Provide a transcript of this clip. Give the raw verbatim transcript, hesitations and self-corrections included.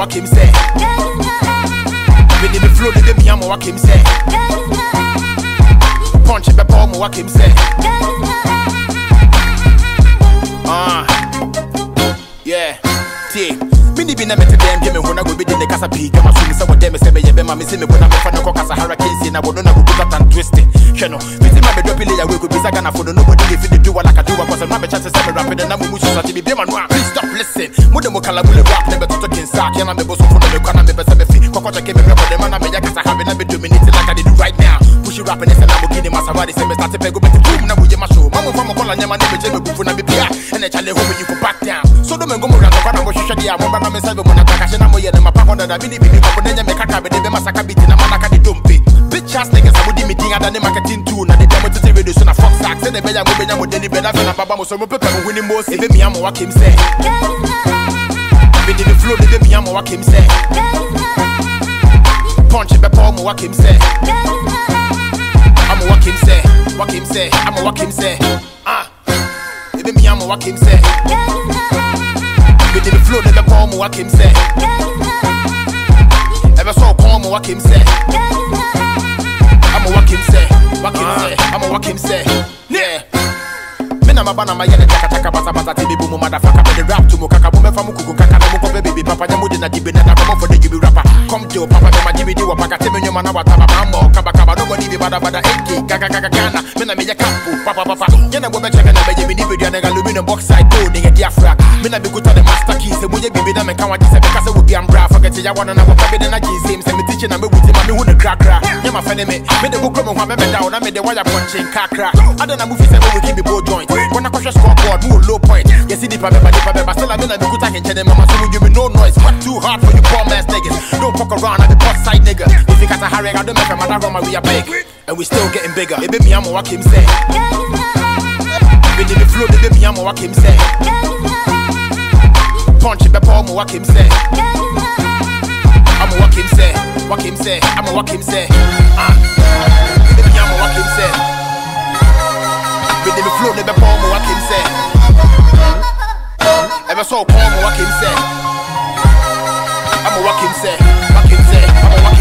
what him say. With the flow, the me, I'm what him say. Punch it, pepper, what him say. Ah, yeah, take. Mini be na mete dem game when I go be the casa peak. I'm assuming some of them say me be ma me see me when I'm for no casa hurricane na wono na go put that and twisting. Cheno, me see my be drop play away go be saga na for nobody dey fit do what like I do because I'm not be chance say me rap and na mu musu sati be be man. Please stop listen. Mo dem kala mule rap na be to talking sack na me bo so for no me kana me be say me fi. Koko check me record dem na me ya casa have na be dominate like I do right now. Push it rap and say na mo kini masawadi say me start to pego be boom na we ma show. Mama famo kola nyama na be je me bufu na be pia. And chale home you go back down. So do me go mo rap na mo shisha dia mo na me say mo na kaka shena mo ye na mapa honda da bini bibi ko nenya me kaka be de be masaka biti na manaka di dompe. Bitch ass niggas I would di meeting ada ne marketing tool na de demo to radio so na fuck sack say de be ya mo be nya mo de ni be na fe na baba mo so mo pepe mo winning most e be me am what him say. Be the flow de be me am what him say. Punch it be paul mo what him say. I'm what him say. What him say. I'm what him say. Ah. E be me am what him say. Be the flow de be paul mo what him say. Ever so calm mo what him say. I'm what him say. What him say. I'm what him say. Yeah. Na mabana ma yele taka taka basa basa tibi bumu motherfucker be the rap to mo kaka bume famu kuku kaka na mo ko baby papa nyamu de na dibe na da come for the you rapper come to papa me ma dibi di wa paka teme nyoma na wataba mamo kaba kaba no body be bada bada eki kaka kaka kana me na me ya kapu papa papa yena bo be cheke na be je bi di video na ga lumino box side do ni get diafra me na be kuta the master key se mo ye bibi na me kan wa ji se be kase wo bi ambra forget ya wana na wo pa be na ji se me se me teach na me wuti ma me hu the crack crack nyama fene me me de go kromo hwa me be down na me de wire punching kakra ada na movie se me we keep be joint. When I crush your scoreboard, no low point. You see the paper, the paper, but still I'm in a good time. Tell them, mama, so give me no noise. What too hard for you, poor ass niggas. Don't fuck around at the boss side, nigga. If you got a hurry, I don't make a matter of my we are big. And we still getting bigger. Baby, me, I'm what him say. Baby, the flow, baby, me, I'm what him say. Punch it, pepper, I'm what him say. I'm what him say. What him say. I'm what him say. Ah. Baby, I'm what him say. With the flow, never palm what him say. Ever so calm what him say. I'm a what him say. What him say. I'm a what